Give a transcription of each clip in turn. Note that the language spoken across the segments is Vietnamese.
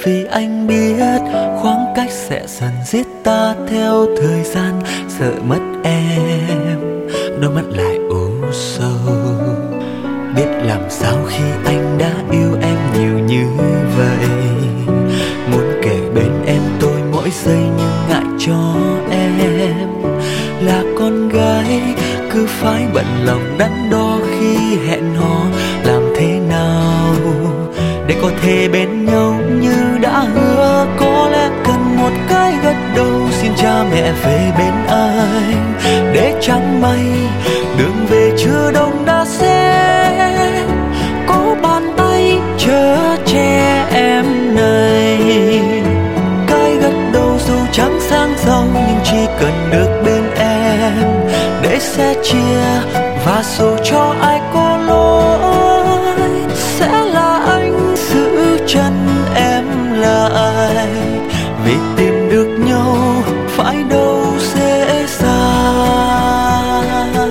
vì anh biết khoảng cách sẽ dần giết ta theo thời gian. Sợ mất em, đôi mắt lại u sâu. Biết làm sao khi anh đã yêu em nhiều như vậy. Muốn kể bên em tôi mỗi giây nhưng ngại cho em là con gái cứ phải bận lòng đắn đo khi hẹn hò. Làm thế nào để có thể bên nhau như đã hứa? Có lẽ cần một cái gật đầu xin cha mẹ về bên anh, để chẳng may đường về chưa đông đã sẽ có bàn tay chở che em này. Cái gật đầu dù chẳng sang giàu nhưng chỉ cần được bên em để sẻ chia, và dù cho ai có lỗi sẽ là anh giữ chân em lại. Vì tìm được nhau phải đâu dễ dàng.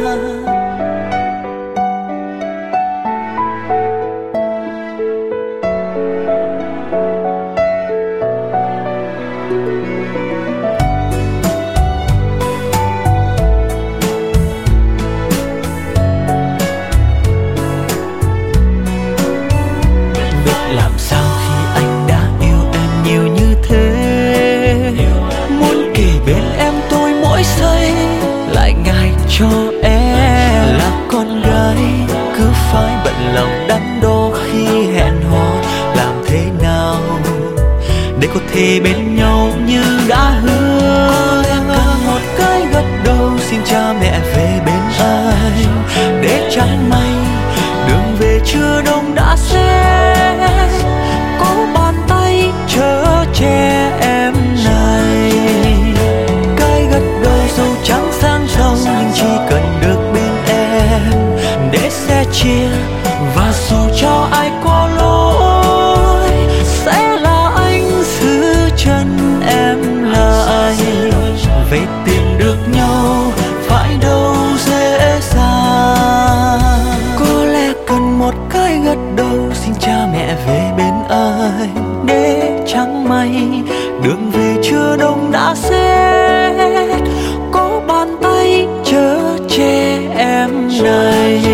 Làm sao khi anh đã yêu em nhiều như thế? Muốn kể bên em tôi mỗi giây lại ngại cho em là con gái cứ phải bận lòng đắn đo khi hẹn hò. Làm thế nào để có thể bên nhau như đã hứa? Cần một cái gật đầu xin cha mẹ về bên anh, để chẳng may đường về chưa đông đã sẽ có bàn tay chở che em này. Cái gật đầu dù chẳng sang giàu nhưng chỉ cần được bên em để sẻ chia, và dù cho ai có lỗi sẽ là anh giữ chân em lại. Vậy tìm được nhau phải đâu dễ dàng. Có lẽ cần một cái gật đầu xin cha mẹ về bên anh, để chẳng may đường về chưa đông đã sẽ có bàn tay chở che em này.